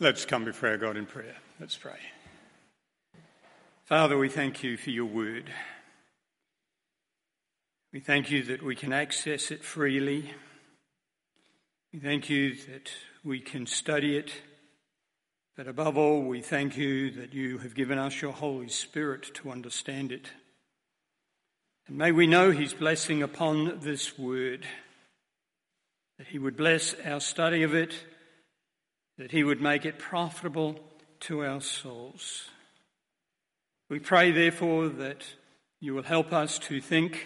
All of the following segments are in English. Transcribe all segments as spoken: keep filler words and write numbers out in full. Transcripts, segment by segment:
Let's come before our God in prayer. Let's pray. Father, we thank you for your word. We thank you that we can access it freely. We thank you that we can study it. But above all, we thank you that you have given us your Holy Spirit to understand it. And may we know his blessing upon this word, that he would bless our study of it, that he would make it profitable to our souls. We pray, therefore, that you will help us to think,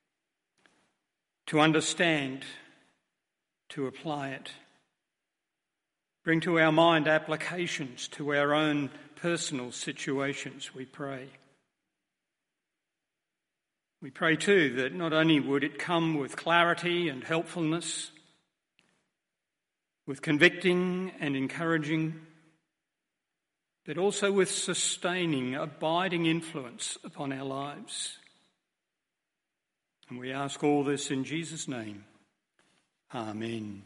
to understand, to apply it. Bring to our mind applications to our own personal situations, we pray. We pray too that not only would it come with clarity and helpfulness, with convicting and encouraging, but also with sustaining, abiding influence upon our lives. And we ask all this in Jesus' name. Amen.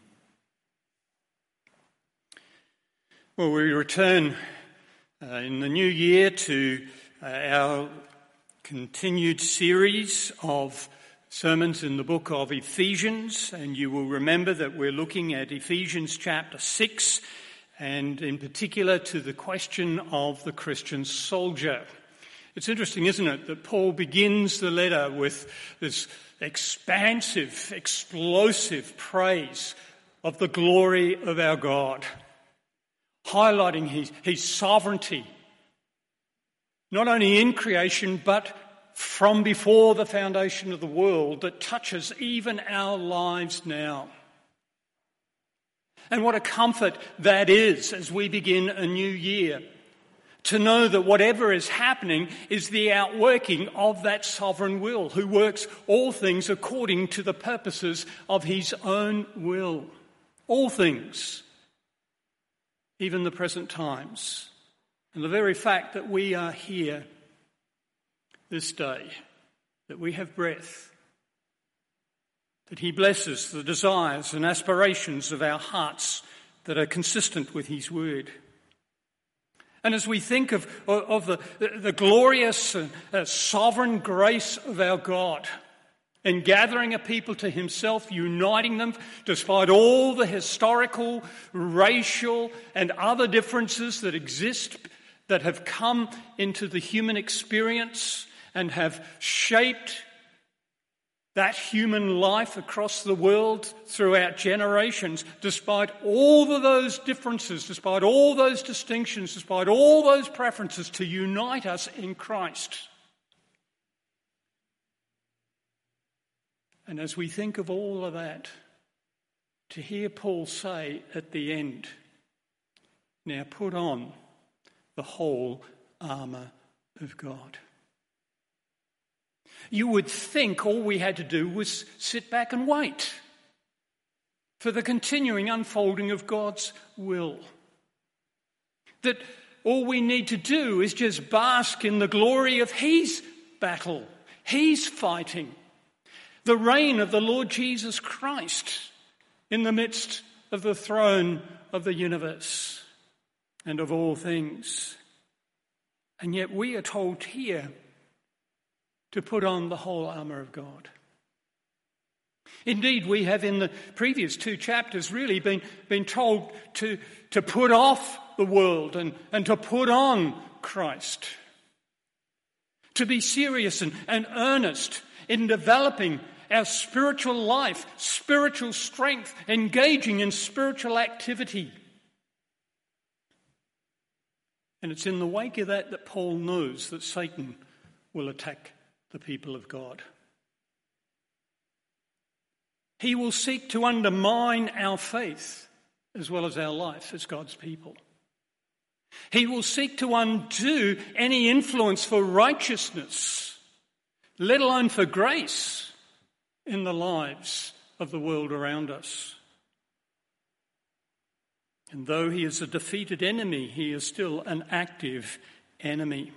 Well, we return uh, in the new year to uh, our continued series of sermons in the book of Ephesians, and you will remember that we're looking at Ephesians chapter six, and in particular to the question of the Christian soldier. It's interesting, isn't it, that Paul begins the letter with this expansive, explosive praise of the glory of our God, highlighting his, his sovereignty, not only in creation, but from before the foundation of the world, that touches even our lives now. And what a comfort that is as we begin a new year, to know that whatever is happening is the outworking of that sovereign will, who works all things according to the purposes of his own will. All things, even the present times. And the very fact that we are here this day, that we have breath, that he blesses the desires and aspirations of our hearts that are consistent with his word. And as we think of, of the, the glorious and uh, sovereign grace of our God in gathering a people to himself, uniting them despite all the historical, racial and other differences that exist, that have come into the human experience and have shaped that human life across the world throughout generations, despite all of those differences, despite all those distinctions, despite all those preferences, to unite us in Christ. And as we think of all of that, to hear Paul say at the end, now put on the whole armour of God. You would think all we had to do was sit back and wait for the continuing unfolding of God's will. That all we need to do is just bask in the glory of his battle, his fighting, the reign of the Lord Jesus Christ in the midst of the throne of the universe and of all things. And yet we are told here to put on the whole armour of God. Indeed, we have in the previous two chapters really been, been told to, to put off the world and, and to put on Christ. To be serious and, and earnest in developing our spiritual life, spiritual strength, engaging in spiritual activity. And it's in the wake of that that Paul knows that Satan will attack the people of God. He will seek to undermine our faith as well as our life as God's people. He will seek to undo any influence for righteousness, let alone for grace, in the lives of the world around us. And though he is a defeated enemy, he is still an active enemy.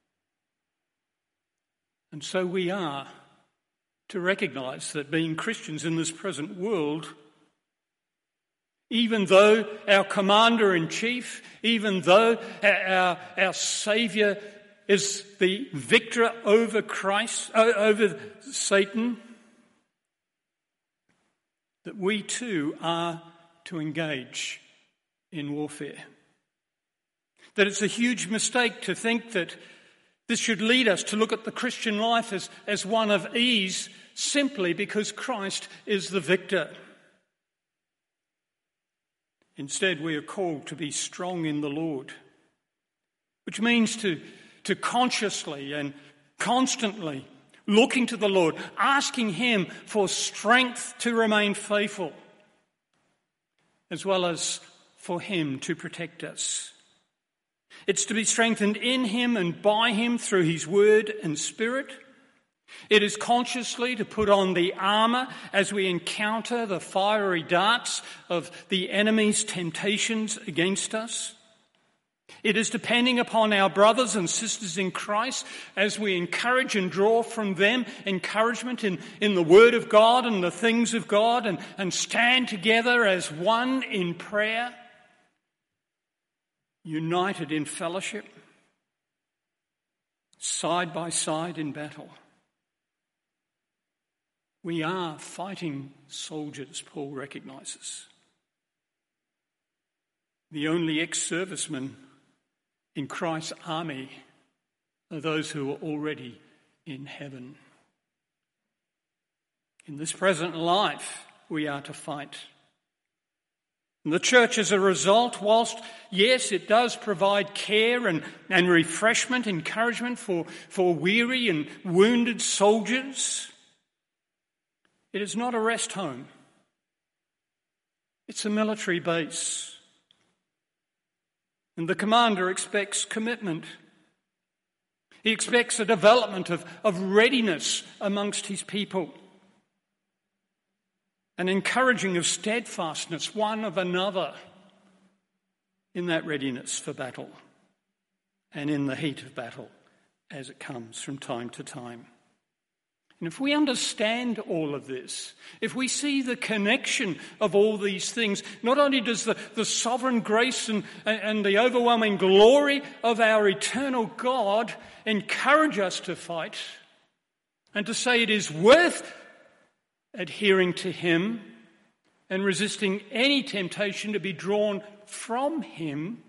And so we are to recognise that being Christians in this present world Even though our commander-in-chief, even though our, our Saviour is the victor over Christ, over Satan, that we too are to engage in warfare. That it's a huge mistake to think that this should lead us to look at the Christian life as, as one of ease simply because Christ is the victor. Instead, we are called to be strong in the Lord, which means to, to consciously and constantly looking to the Lord, asking Him for strength to remain faithful, as well as for Him to protect us. It's to be strengthened in Him and by Him through His Word and Spirit. It is consciously to put on the armour as we encounter the fiery darts of the enemy's temptations against us. It is depending upon our brothers and sisters in Christ as we encourage and draw from them encouragement in, in the Word of God and the things of God, and, and stand together as one in prayer, united in fellowship, side by side in battle. We are fighting soldiers, Paul recognises. The only ex-servicemen in Christ's army are those who are already in heaven. In this present life, we are to fight. And the church, as a result, whilst, yes, it does provide care and, and refreshment, encouragement for, for weary and wounded soldiers, it is not a rest home. It's a military base. And the commander expects commitment. He expects a development of, of readiness amongst his people. An encouraging of steadfastness one of another in that readiness for battle and in the heat of battle as it comes from time to time. And if we understand all of this, if we see the connection of all these things, not only does the, the sovereign grace and, and the overwhelming glory of our eternal God encourage us to fight and to say it is worth adhering to Him and resisting any temptation to be drawn from Him,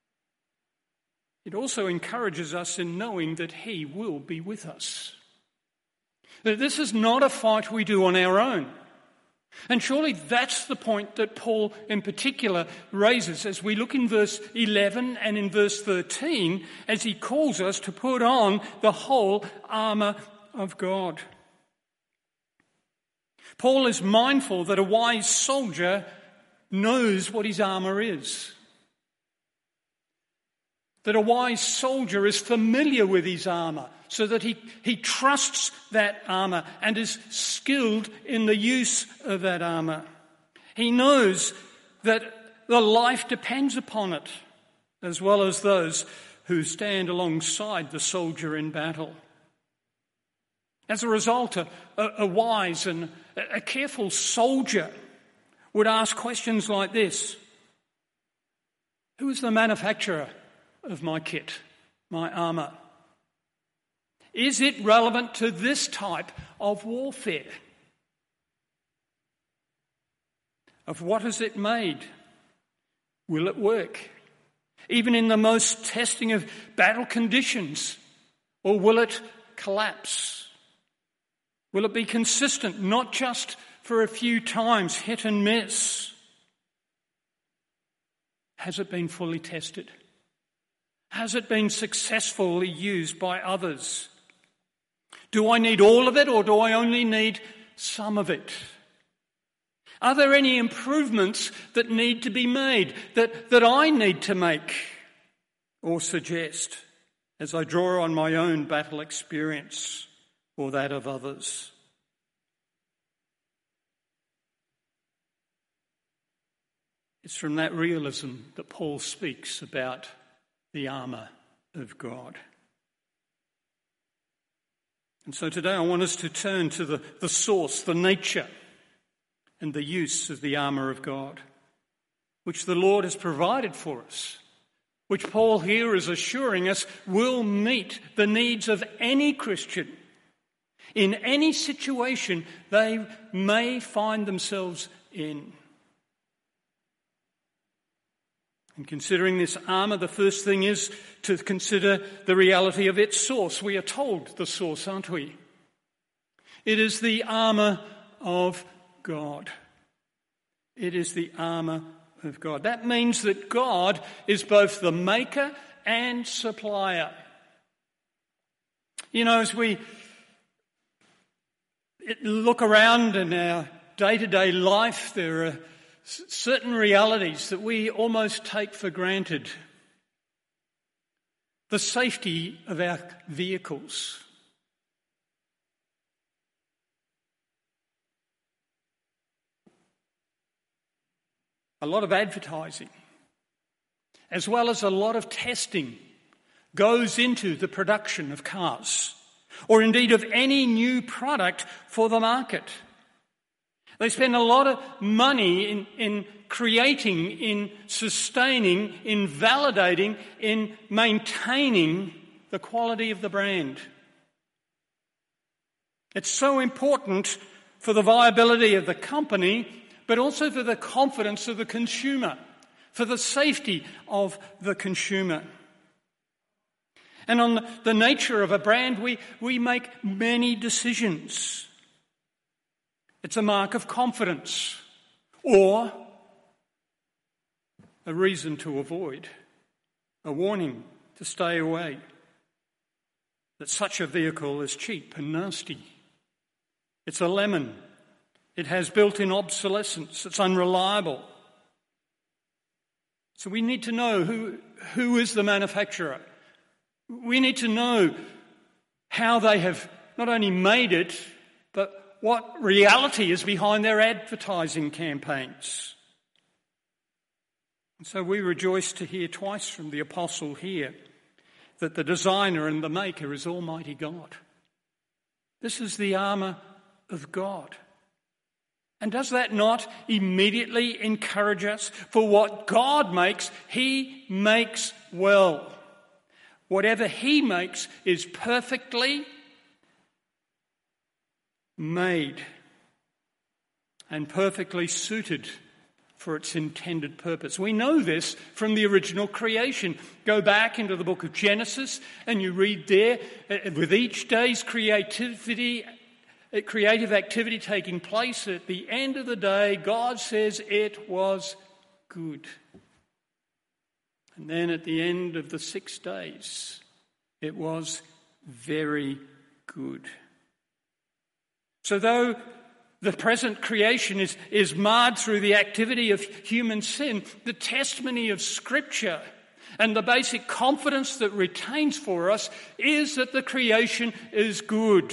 it also encourages us in knowing that He will be with us. That this is not a fight we do on our own. And surely that's the point that Paul in particular raises as we look in verse eleven and in verse thirteen as he calls us to put on the whole armour of God. Paul is mindful that a wise soldier knows what his armour is. That a wise soldier is familiar with his armour, so that he, he trusts that armour and is skilled in the use of that armour. He knows that the life depends upon it, as well as those who stand alongside the soldier in battle. As a result, a, a wise and a careful soldier would ask questions like this: who is the manufacturer of my kit, my armour? Is it relevant to this type of warfare? Of what is it made? Will it work? Even in the most testing of battle conditions? Or will it collapse? Will it be consistent, not just for a few times, hit and miss? Has it been fully tested? Has it been successfully used by others? Do I need all of it, or do I only need some of it? Are there any improvements that need to be made, that, that I need to make or suggest as I draw on my own battle experience or that of others? It's from that realism that Paul speaks about the armour of God. And so today I want us to turn to the, the source, the nature, and the use of the armour of God. which the Lord has provided for us, which Paul here is assuring us will meet the needs of any Christian in any situation they may find themselves in. In considering this armour, the first thing is to consider the reality of its source. We are told the source, aren't we? It is the armour of God. It is the armour of God. That means that God is both the maker and supplier. You know, as we look around in our day-to-day life, there are certain realities that we almost take for granted. The safety of our vehicles. A lot of advertising, as well as a lot of testing, goes into the production of cars, or indeed of any new product for the market. They spend a lot of money in, in creating, in sustaining, in validating, in maintaining the quality of the brand. It's so important for the viability of the company, but also for the confidence of the consumer, for the safety of the consumer. And on the, the nature of a brand, we, we make many decisions. It's a mark of confidence or a reason to avoid, a warning to stay away, that such a vehicle is cheap and nasty. It's a lemon. It has built-in obsolescence. It's unreliable. So we need to know who, who is the manufacturer. We need to know how they have not only made it, but what reality is behind their advertising campaigns. And so we rejoice to hear twice from the apostle here that the designer and the maker is Almighty God. This is the armour of God. And does that not immediately encourage us? For what God makes, He makes well. Whatever He makes is perfectly made and perfectly suited for its intended purpose. We know this from the original creation. Go back into the book of Genesis and you read there, with each day's creativity, creative activity taking place, at the end of the day, God says it was good. And then at the end of the six days, it was very good. So though the present creation is, is marred through the activity of human sin, the testimony of Scripture and the basic confidence that retains for us is that the creation is good.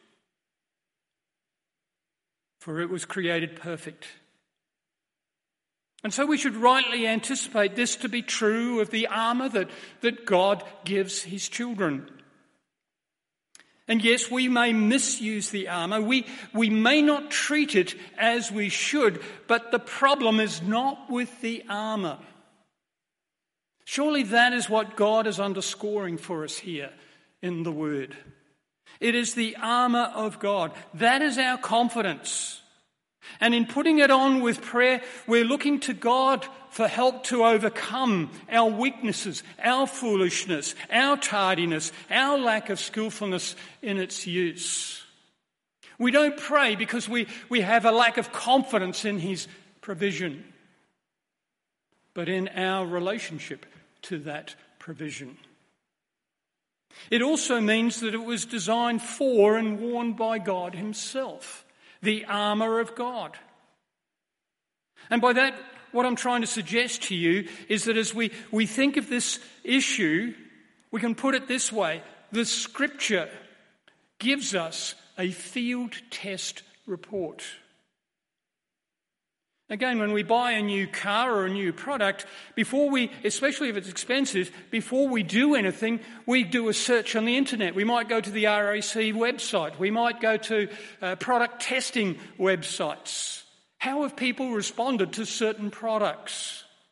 For it was created perfect. And so we should rightly anticipate this to be true of the armour that, that God gives His children. And yes, we may misuse the armour. We, we may not treat it as we should, but the problem is not with the armour. Surely that is what God is underscoring for us here in the Word. It is the armour of God. That is our confidence. And in putting it on with prayer, we're looking to God for help to overcome our weaknesses, our foolishness, our tardiness, our lack of skillfulness in its use. We don't pray because we, we have a lack of confidence in His provision, but in our relationship to that provision. It also means that it was designed for and worn by God Himself, the armour of God. And by that, what I'm trying to suggest to you is that as we, we think of this issue, we can put it this way. The Scripture gives us a field test report. Again, when we buy a new car or a new product, before we, especially if it's expensive, before we do anything, we do a search on the internet. We might go to the R A C website. We might go to uh, product testing websites. How have people responded to certain products?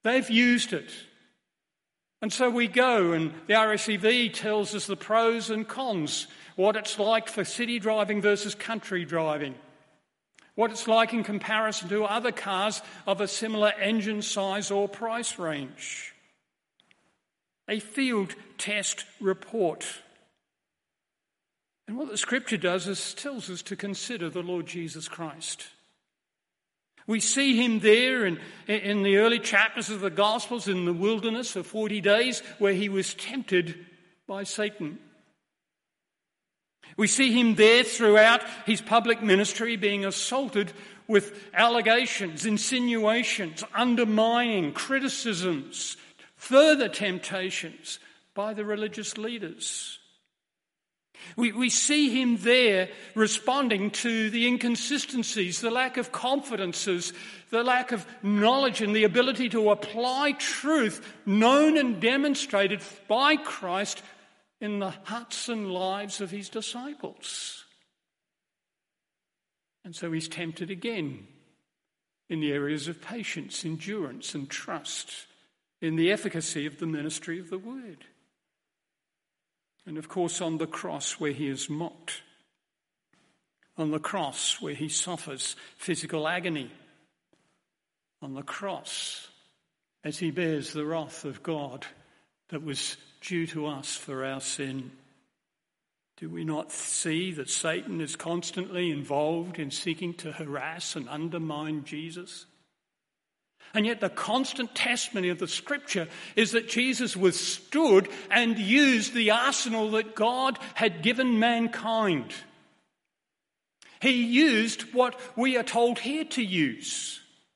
They've used it. And so we go, and the R S E V tells us the pros and cons, what it's like for city driving versus country driving, what it's like in comparison to other cars of a similar engine size or price range. A field test report. And what the Scripture does is tells us to consider the Lord Jesus Christ. We see him there in, in the early chapters of the Gospels in the wilderness for forty days where he was tempted by Satan. We see him there throughout his public ministry being assaulted with allegations, insinuations, undermining, criticisms, further temptations by the religious leaders. We, we see him there responding to the inconsistencies, the lack of confidences, the lack of knowledge and the ability to apply truth known and demonstrated by Christ in the hearts and lives of his disciples. And so he's tempted again in the areas of patience, endurance and trust, in the efficacy of the ministry of the word. And of course on the cross where he is mocked, on the cross where he suffers physical agony, on the cross as he bears the wrath of God that was due to us for our sin. Do we not see that Satan is constantly involved in seeking to harass and undermine Jesus? And yet the constant testimony of the Scripture is that Jesus withstood and used the arsenal that God had given mankind. He used what we are told here to use.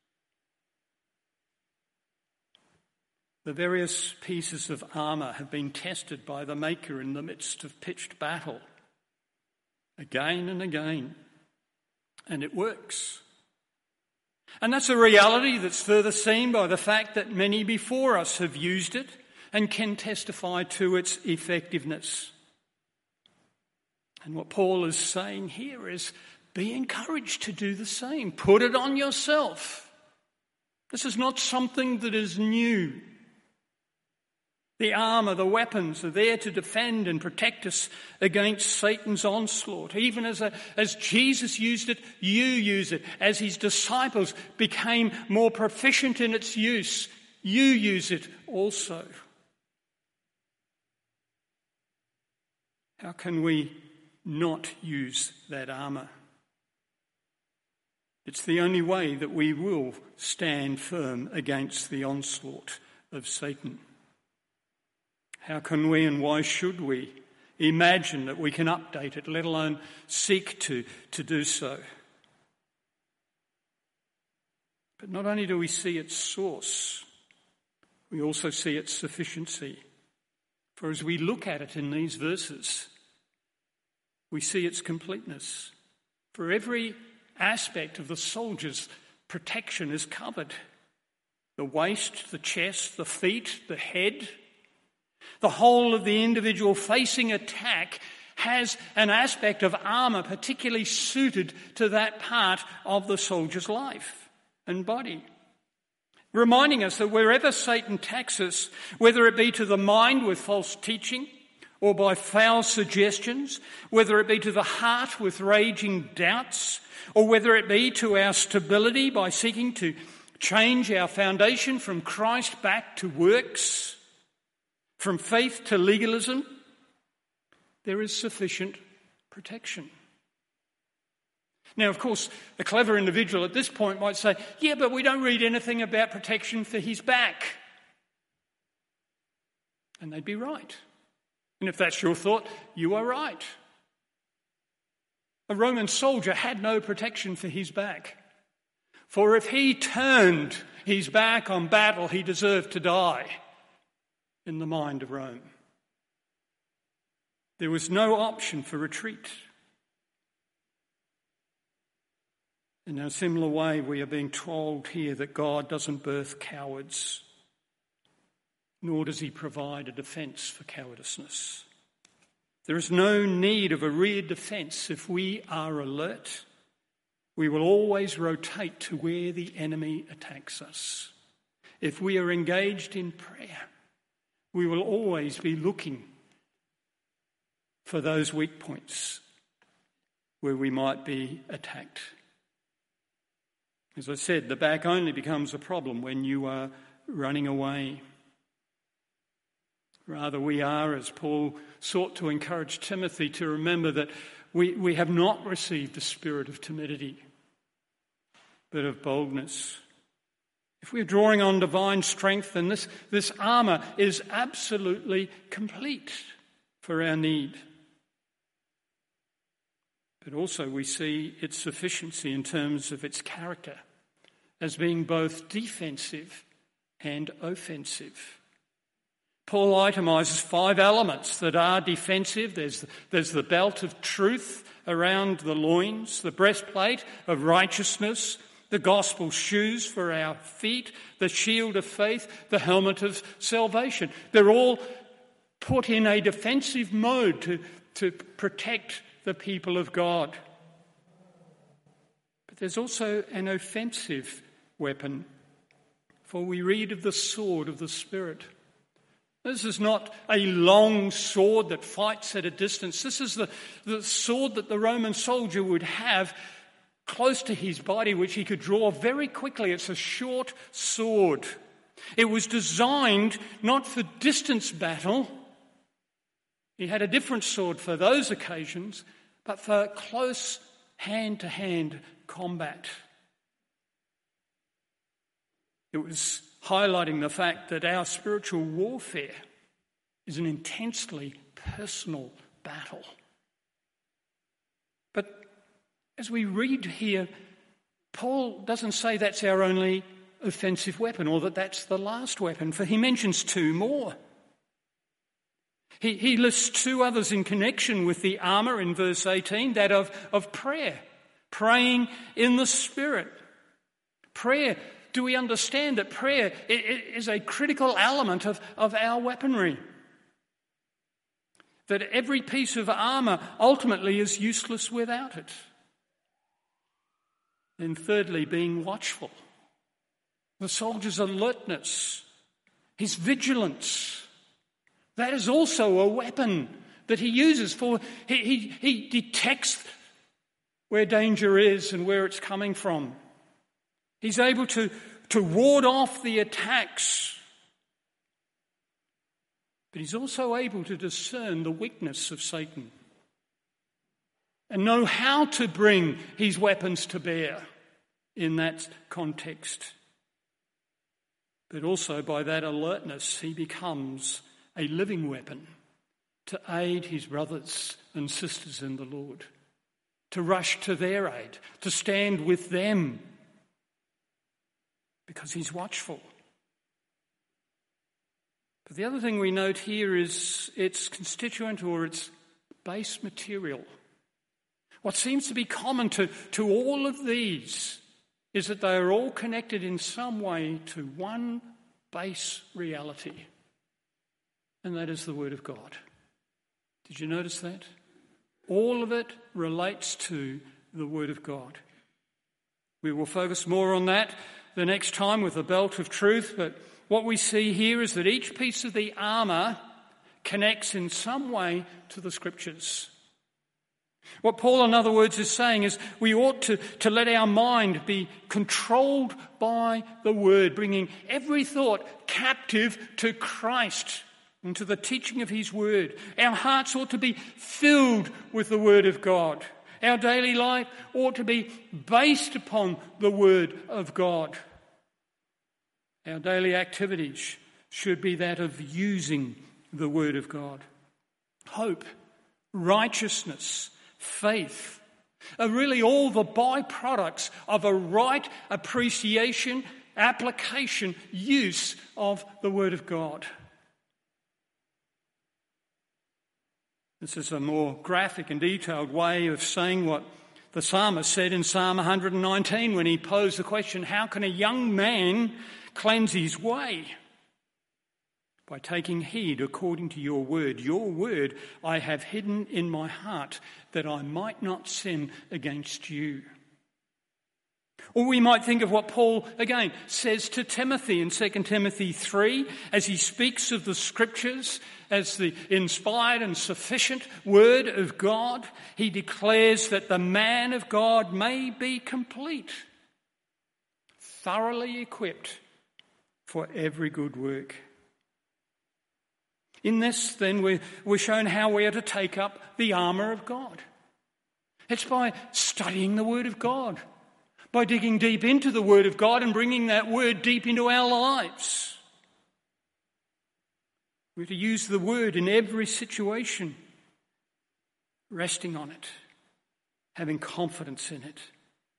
The various pieces of armour have been tested by the Maker in the midst of pitched battle, again and again, and it works. And that's a reality that's further seen by the fact that many before us have used it and can testify to its effectiveness. And what Paul is saying here is, be encouraged to do the same. Put it on yourself. This is not something that is new. The armour, the weapons are there to defend and protect us against Satan's onslaught. Even as, a, as Jesus used it, you use it. As his disciples became more proficient in its use, you use it also. How can we not use that armour? It's the only way that we will stand firm against the onslaught of Satan. How can we and why should we imagine that we can update it, let alone seek to, to do so? But not only do we see its source, we also see its sufficiency. For as we look at it in these verses, we see its completeness. For every aspect of the soldier's protection is covered. The waist, the chest, the feet, the head. The whole of the individual facing attack has an aspect of armour particularly suited to that part of the soldier's life and body. Reminding us that wherever Satan attacks us, whether it be to the mind with false teaching or by foul suggestions, whether it be to the heart with raging doubts, or whether it be to our stability by seeking to change our foundation from Christ back to works, from faith to legalism, there is sufficient protection. Now, of course, a clever individual at this point might say, yeah, but we don't read anything about protection for his back. And they'd be right. And if that's your thought, you are right. A Roman soldier had no protection for his back. For if he turned his back on battle, he deserved to die in the mind of Rome. There was no option for retreat. In a similar way, we are being told here that God doesn't birth cowards, nor does he provide a defence for cowardice. There is no need of a rear defence if we are alert. We will always rotate to where the enemy attacks us. if we are engaged in prayer, we will always be looking for those weak points where we might be attacked. As I said, the back only becomes a problem when you are running away. Rather, we are, as Paul sought to encourage Timothy to remember, that we, we have not received a spirit of timidity, but of boldness. If we're drawing on divine strength, then this, this armour is absolutely complete for our need. But also we see its sufficiency in terms of its character as being both defensive and offensive. Paul itemises five elements that are defensive. There's, there's the belt of truth around the loins, the breastplate of righteousness, the gospel shoes for our feet, the shield of faith, the helmet of salvation. They're all put in a defensive mode to, to protect the people of God. But there's also an offensive weapon, for we read of the sword of the Spirit. This is not a long sword that fights at a distance. This is the, the sword that the Roman soldier would have close to his body, which he could draw very quickly. It's a short sword. It was designed not for distance battle. He had a different sword for those occasions, but for close hand-to-hand combat. It was highlighting the fact that our spiritual warfare is an intensely personal battle. But as we read here, Paul doesn't say that's our only offensive weapon or that that's the last weapon, for he mentions two more. He, he lists two others in connection with the armour in verse eighteen, that of, of prayer, praying in the Spirit. Prayer, do we understand that prayer is a critical element of, of our weaponry? That every piece of armour ultimately is useless without it. Then thirdly, being watchful. The soldier's alertness, his vigilance. That is also a weapon that he uses for, he, he, he detects where danger is and where it's coming from. He's able to, to ward off the attacks. But he's also able to discern the weakness of Satan and know how to bring his weapons to bear in that context. But also by that alertness, he becomes a living weapon to aid his brothers and sisters in the Lord, to rush to their aid, to stand with them, because he's watchful. But the other thing we note here is its constituent or its base material. What seems to be common to, to all of these is that they are all connected in some way to one base reality, and that is the Word of God. Did you notice that? All of it relates to the Word of God. We will focus more on that the next time with the belt of truth, but what we see here is that each piece of the armour connects in some way to the Scriptures. What Paul, in other words, is saying is we ought to, to let our mind be controlled by the Word, bringing every thought captive to Christ and to the teaching of his Word. Our hearts ought to be filled with the Word of God. Our daily life ought to be based upon the Word of God. Our daily activities should be that of using the Word of God. Hope, righteousness, faith are really all the byproducts of a right appreciation, application, use of the Word of God. This is a more graphic and detailed way of saying what the psalmist said in Psalm one nineteen when he posed the question, how can a young man cleanse his way? By taking heed according to your word. Your word I have hidden in my heart that I might not sin against you. Or we might think of what Paul, again, says to Timothy in Second Timothy three, as he speaks of the Scriptures as the inspired and sufficient Word of God. He declares that the man of God may be complete, thoroughly equipped for every good work. In this, then, we're, we're shown how we are to take up the armour of God. It's by studying the Word of God, by digging deep into the Word of God and bringing that Word deep into our lives. We're to use the Word in every situation, resting on it, having confidence in it.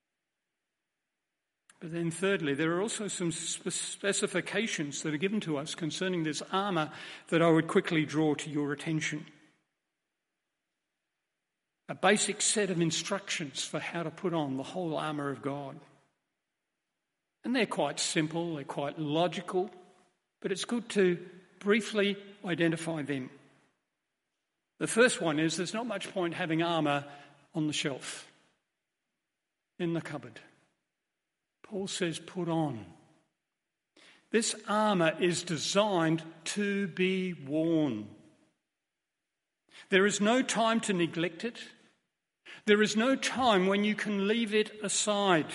But then thirdly, there are also some specifications that are given to us concerning this armour that I would quickly draw to your attention. A basic set of instructions for how to put on the whole armour of God. And they're quite simple, they're quite logical, but it's good to briefly identify them. The first one is there's not much point having armour on the shelf, in the cupboard. Paul says, put on. This armour is designed to be worn. There is no time to neglect it. There is no time when you can leave it aside.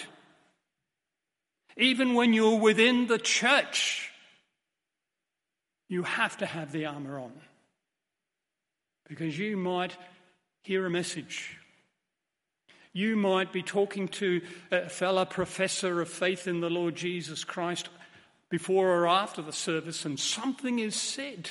Even when you're within the church, you have to have the armour on. Because you might hear a message. You might be talking to a fellow professor of faith in the Lord Jesus Christ before or after the service, and something is said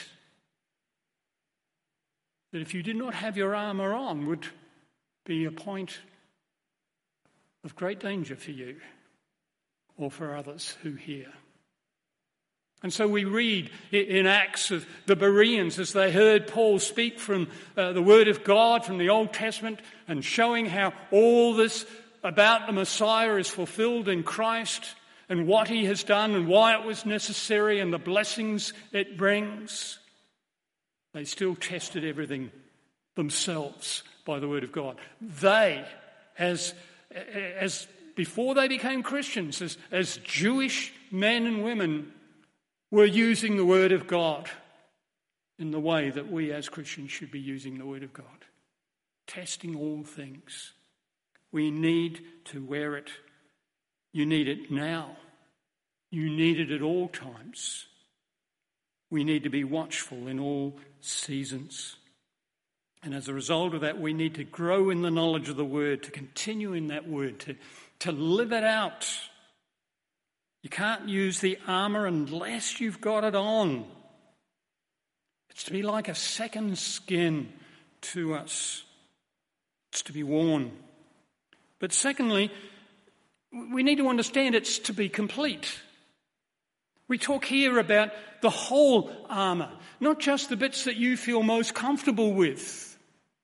that if you did not have your armour on would be a point of great danger for you or for others who hear. And so we read in Acts of the Bereans as they heard Paul speak from uh, the Word of God from the Old Testament and showing how all this about the Messiah is fulfilled in Christ and what he has done and why it was necessary and the blessings it brings. They still tested everything themselves by the Word of God. They, as, as before they became Christians, as, as Jewish men and women, were using the Word of God in the way that we as Christians should be using the Word of God. Testing all things. We need to wear it. You need it now. You need it at all times. We need to be watchful in all seasons. And as a result of that, we need to grow in the knowledge of the Word, to continue in that Word, to, to live it out. You can't use the armour unless you've got it on. It's to be like a second skin to us. It's to be worn. But secondly, we need to understand it's to be complete. We talk here about the whole armour, not just the bits that you feel most comfortable with.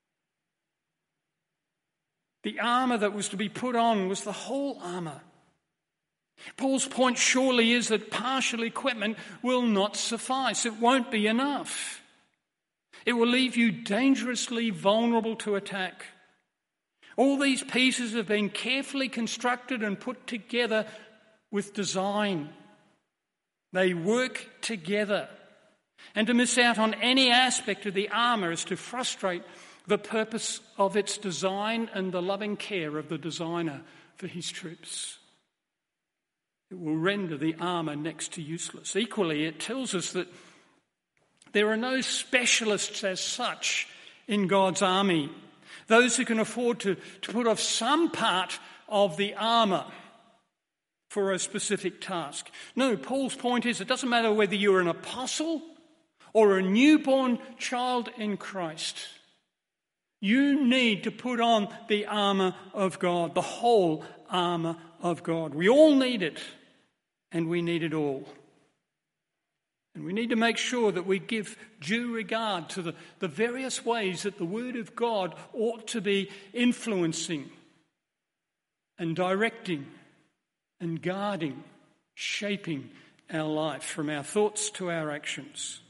The armour that was to be put on was the whole armour. Paul's point surely is that partial equipment will not suffice. It won't be enough. It will leave you dangerously vulnerable to attack. All these pieces have been carefully constructed and put together with design. They work together. And to miss out on any aspect of the armour is to frustrate the purpose of its design and the loving care of the designer for his troops. It will render the armour next to useless. Equally, it tells us that there are no specialists as such in God's army. Those who can afford to, to put off some part of the armour for a specific task. No, Paul's point is it doesn't matter whether you're an apostle or a newborn child in Christ. You need to put on the armour of God, the whole armour of God. We all need it, and we need it all. And we need to make sure that we give due regard to the, the various ways that the Word of God ought to be influencing and directing and guarding, shaping our life from our thoughts to our actions.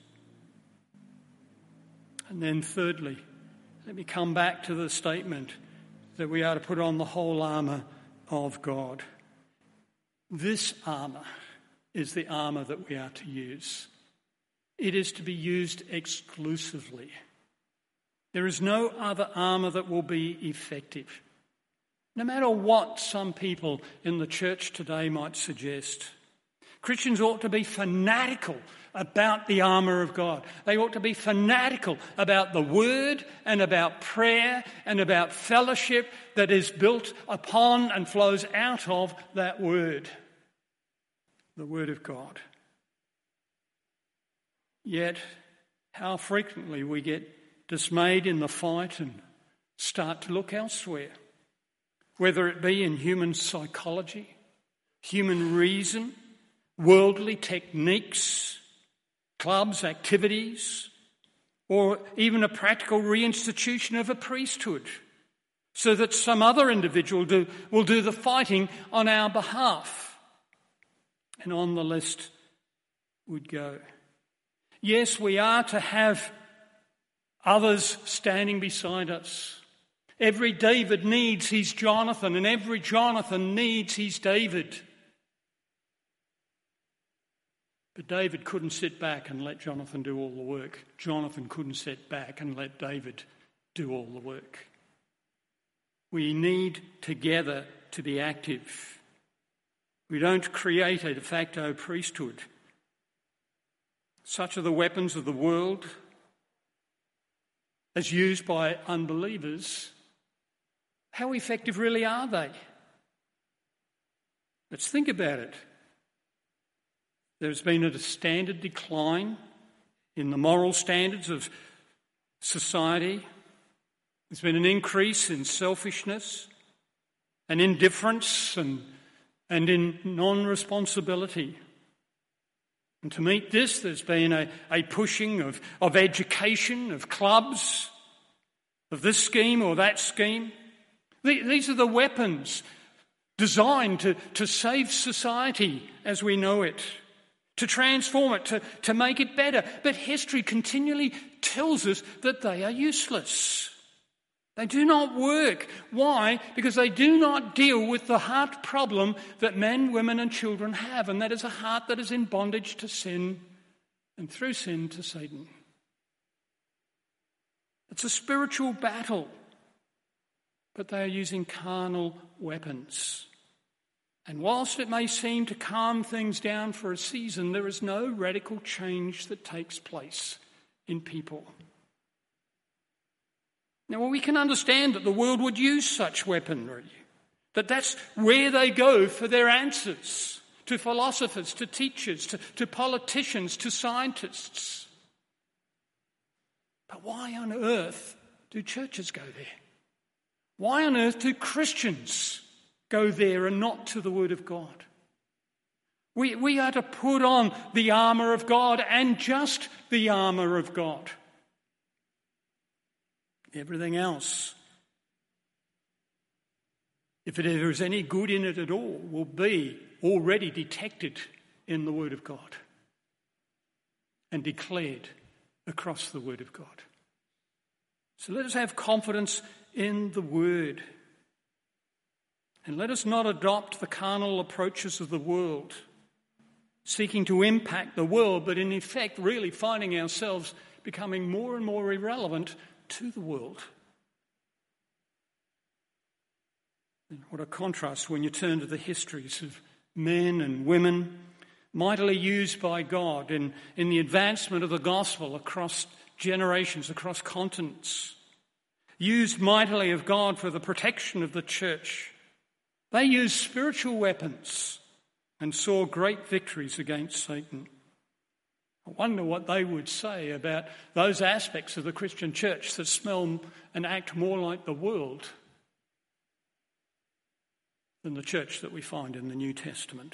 And then thirdly, let me come back to the statement that we are to put on the whole armour of God. This armour is the armour that we are to use. It is to be used exclusively. There is no other armour that will be effective, no matter what some people in the church today might suggest. Christians ought to be fanatical about the armour of God. They ought to be fanatical about the word and about prayer and about fellowship that is built upon and flows out of that word, the word of God. Yet, how frequently we get dismayed in the fight and start to look elsewhere, whether it be in human psychology, human reason, worldly techniques, clubs, activities, or even a practical reinstitution of a priesthood, so that some other individual do, will do the fighting on our behalf. And on the list would go. Yes, we are to have others standing beside us. Every David needs his Jonathan, and every Jonathan needs his David. But David couldn't sit back and let Jonathan do all the work. Jonathan couldn't sit back and let David do all the work. We need together to be active. We don't create a de facto priesthood. Such are the weapons of the world as used by unbelievers. How effective really are they? Let's think about it. There's been a standard decline in the moral standards of society. There's been an increase in selfishness and indifference and, and in non-responsibility. And to meet this, there's been a, a pushing of, of education, of clubs, of this scheme or that scheme. These are the weapons designed to, to save society as we know it, to transform it, to, to make it better. But history continually tells us that they are useless. They do not work. Why? Because they do not deal with the heart problem that men, women and children have, and that is a heart that is in bondage to sin and through sin to Satan. It's a spiritual battle, but they are using carnal weapons. And whilst it may seem to calm things down for a season, there is no radical change that takes place in people. Now, well, we can understand that the world would use such weaponry, that that's where they go for their answers, to philosophers, to teachers, to, to politicians, to scientists. But why on earth do churches go there? Why on earth do Christians go there and not to the Word of God? We, we are to put on the armour of God and just the armour of God. Everything else, if there is any good in it at all, will be already detected in the Word of God and declared across the Word of God. So let us have confidence in the Word. And let us not adopt the carnal approaches of the world, seeking to impact the world, but in effect really finding ourselves becoming more and more irrelevant to the world. And what a contrast when you turn to the histories of men and women mightily used by God in, in the advancement of the gospel across generations, across continents, used mightily of God for the protection of the church. They used spiritual weapons and saw great victories against Satan. I wonder what they would say about those aspects of the Christian church that smell and act more like the world than the church that we find in the New Testament.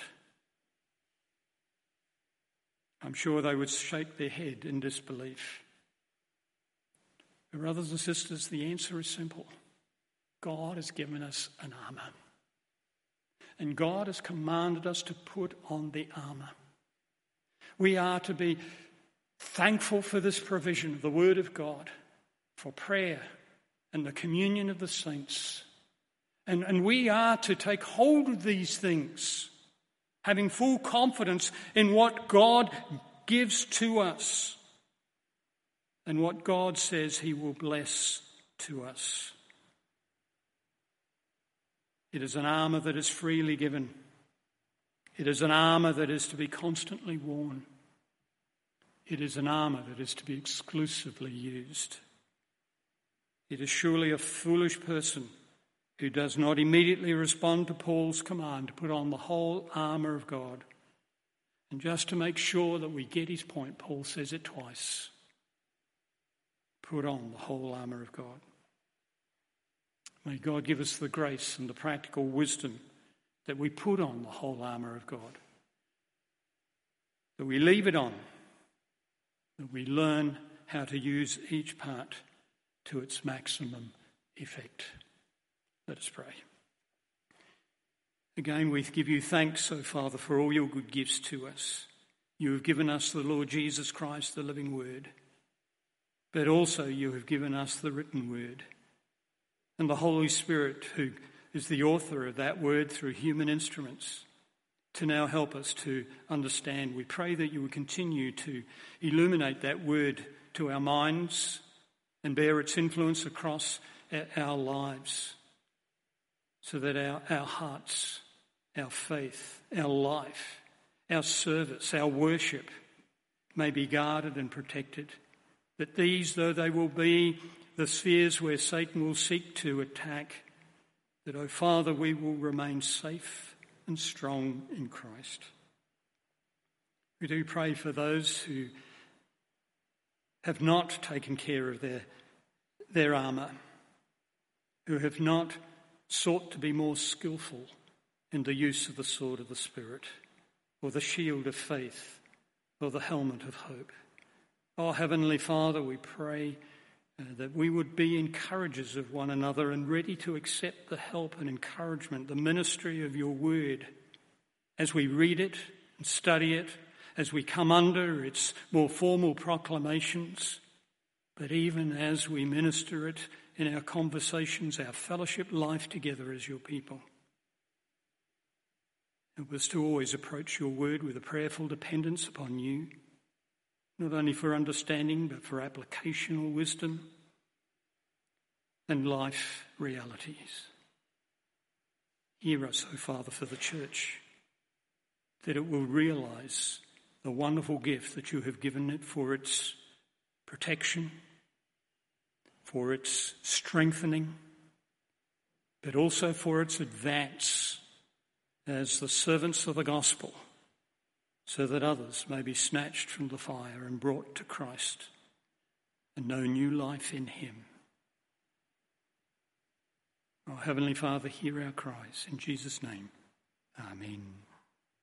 I'm sure they would shake their head in disbelief. But brothers and sisters, the answer is simple. God has given us an armour. And God has commanded us to put on the armour. We are to be thankful for this provision of the Word of God, for prayer and the communion of the saints. And, and we are to take hold of these things having full confidence in what God gives to us and what God says he will bless to us. It is an armour that is freely given. It is an armour that is to be constantly worn. It is an armour that is to be exclusively used. It is surely a foolish person who does not immediately respond to Paul's command to put on the whole armour of God. And just to make sure that we get his point, Paul says it twice. Put on the whole armour of God. May God give us the grace and the practical wisdom that we put on the whole armour of God. That we leave it on. That we learn how to use each part to its maximum effect. Let us pray. Again, we give you thanks, O Father, for all your good gifts to us. You have given us the Lord Jesus Christ, the living word. But also you have given us the written word. And the Holy Spirit, who is the author of that word through human instruments, to now help us to understand. We pray that you will continue to illuminate that word to our minds and bear its influence across our lives, so that our, our hearts, our faith, our life, our service, our worship may be guarded and protected. That these, though they will be the spheres where Satan will seek to attack, that, O Father, we will remain safe and strong in Christ. We do pray for those who have not taken care of their, their armour, who have not sought to be more skillful in the use of the sword of the Spirit, or the shield of faith, or the helmet of hope. Oh, Heavenly Father, we pray uh, that we would be encouragers of one another and ready to accept the help and encouragement, the ministry of your word, as we read it and study it, as we come under its more formal proclamations, but even as we minister it in our conversations, our fellowship life together as your people. Help us to always approach your word with a prayerful dependence upon you, not only for understanding, but for applicational wisdom and life realities. Hear us, O Father, for the church, that it will realise the wonderful gift that you have given it for its protection, for its strengthening, but also for its advance as the servants of the gospel, so that others may be snatched from the fire and brought to Christ and know new life in him. Oh, Heavenly Father, hear our cries. In Jesus' name, amen.